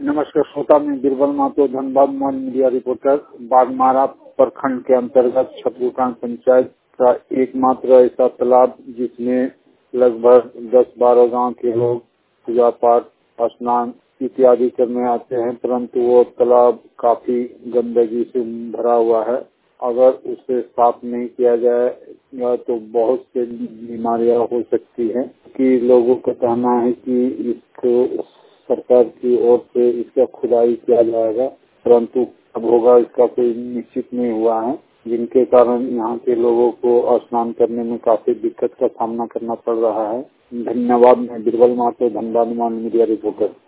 नमस्कार श्रोता, मैं Birbal Mahto Dhanbad mobile media reporter. Baghmara प्रखंड के अंतर्गत छतरपुर पंचायत का एकमात्र ऐसा तालाब जिसमें लगभग 10-12 गांव के लोग पूजा पाठ, स्नान इत्यादि करने आते हैं, परंतु वो तालाब काफी गंदगी से भरा हुआ है। अगर उसे साफ नहीं किया जाएगा तो बहुत से बीमारियां हो सकती हैं। कि लोगों का कहना है कि इसको सरकार की ओर से इसका खुदाई किया जाएगा, परंतु कब होगा इसका कोई निश्चित नहीं हुआ है, जिनके कारण यहाँ के लोगों को स्नान करने में काफी दिक्कत का सामना करना पड़ रहा है। धन्यवाद। मैं बीरबल मातो धनबाद मीडिया रिपोर्टर।